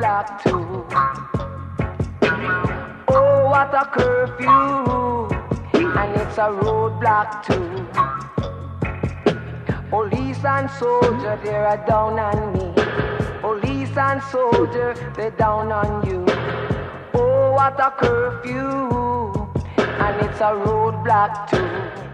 roadblock too. Oh, what a curfew, and it's a roadblock too. Police and soldier, they're down on me. Police and soldier, they're down on you. Oh, what a curfew, and it's a roadblock too.